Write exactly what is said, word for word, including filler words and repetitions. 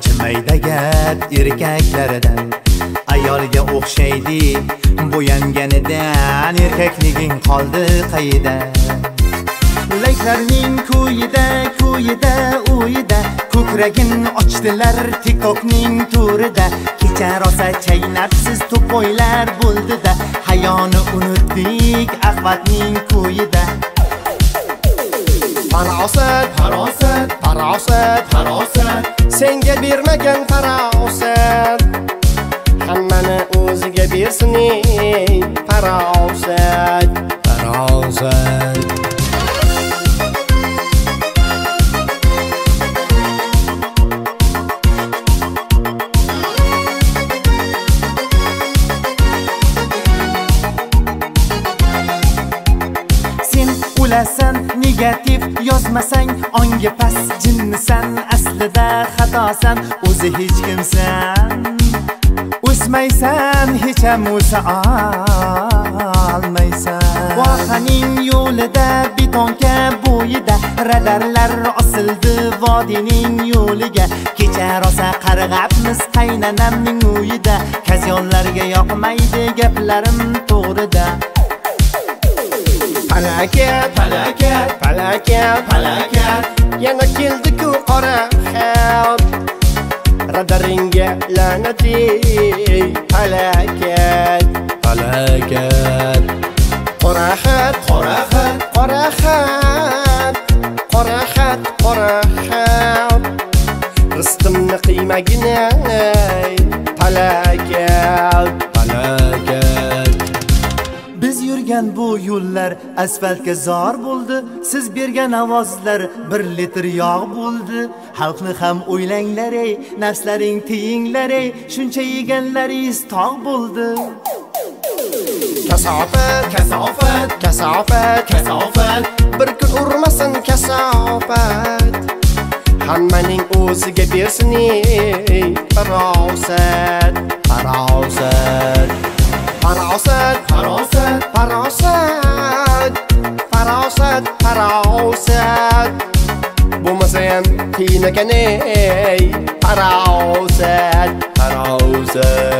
chimaydagar erkaklaridan ayolga o'xshaydi bo'yanganidan erkakliging qoldi qayda. Layklarning kuyida kuyida uyida ko'kragin ochdilar TikTokning turida. Kecha rosa chaynabsiz to'poylar bo'ldida, hayoni unutdik ahvatning kuyida. Farosat, farosat, farosat, farosat, senga bermagan farosat, hammani o'ziga bersin ey farosat, farosat. Ulasan negativ yozmasang ongi pas jinnisan, aslida xatosan, o'zi hech kimsan. O'smaysan hech ham o'sa olmaysan. Vohaning yo'lida betonka bo'yida radarlar osildi vodiyning yo'liga. Kecha rosa qarg'abmiz qaynanamning uyida, kazyonlarga yoqmaydi gaplarim to'g'rida. Falakat, falakat, falakat, falakat, yana keldi-ku qora xavf, radaringga la'nat ey falakat, falakat. Qora xat, qora xat, qora xat, qora xat, qora xat, rizqimni qiymagin ey falakat, falakat. Biz yurgan bu yo'llar asfaltga zor bo'ldi, siz bergan ovozlar bir litr yog' bo'ldi. Xalqni ham o'ylanglar ey, nafslaring tiyinglar ey, shuncha yeganlaringiz tog' bo'ldi. Kasofat, kasofat, kasofat, kasofat, bir kun urmasin kasofat, hammaning o'ziga bersin ey farosat, farosat. Farosat, farosat, farosat, farosat, farosat, bo'lmasa ham qiyin ekan ey farosat, farosat.